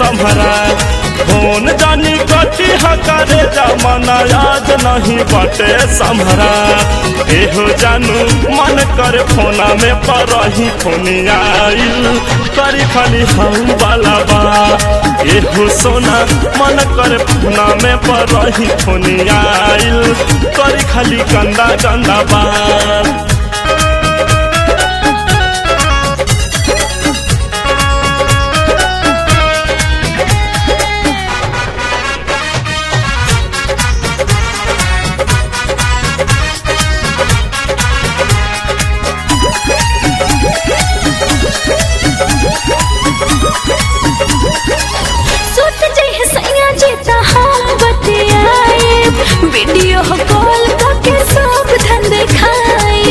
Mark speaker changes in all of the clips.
Speaker 1: संभरा phone जानी कटी हकारे जमाना याद नहीं बटे संभरा एहो जानू मन कर फोना में परही फोनिया करी खाली हम वाला बा एहो सोना मन कर फोना में परही फोनिया करी खाली गंदा गंदा बात
Speaker 2: वीडियो कॉल करके सब धन दिखाई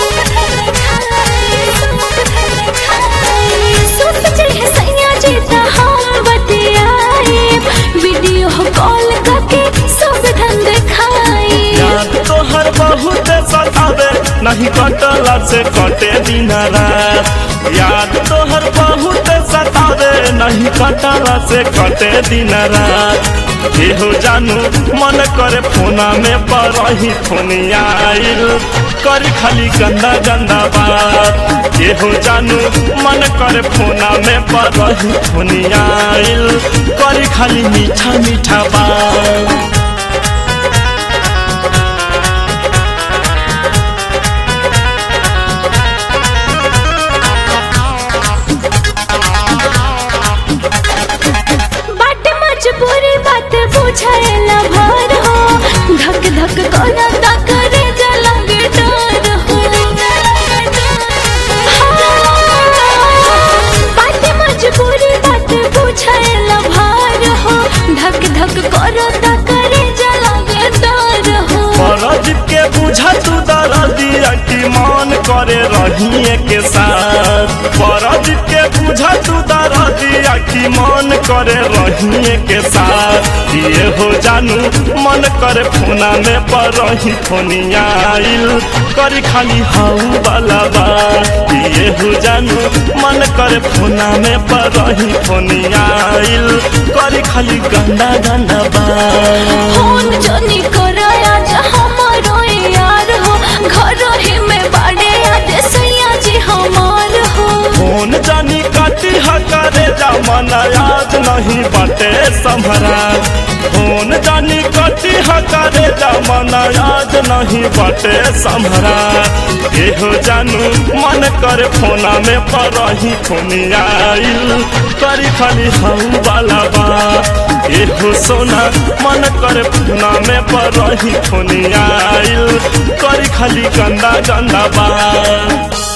Speaker 2: वीडियो कॉल करके सब धन दिखाई
Speaker 1: याद तोहर बहुत सतावे नहीं कटला से कटे दिन रात याद तोहर बहुत सतावे नहीं कटला से कटे दिन रात एहो जानू मन करे फोना में परही फोनिया करी खाली गंदा गंदा बात एहो जानू मन करे फोना में परही फोनिया करी खाली मीठा मीठा बात
Speaker 2: पूरी बात बुझाएला भर हो धक धक करता करे जलंगे डर हो बात मजबूरी बात बुझाएला भर हो धक धक करता करे जलंगे डर हो
Speaker 1: फरज के बुझा तू दर्दिया की मान करे रहिए के साथ फरज के बुझा तू दर्दिया की मान करे रहिए के साथ ये हो जानू मन करे फोना में परही फोनिया करी खाली हाउ वाला बात ये हो जानू मन करे फोना में परही फोनिया करी खाली गंदा गंदा बात
Speaker 2: फोन जनी कराया हमारो यार हो घर ही में बाड़े याद सैया जी हमार हो
Speaker 1: फोन जानी काटी हकारे जमाना याद नहीं बटे संभरा फोन जानी काटी हकारे जमाना याद नहीं बटे संभरा एहो जानू मन करे फोना में परही फोनिया करी खाली हम वाला बा एहो सोना मन करे फोना में परही फोनिया करी खाली गंदा गंदा बा।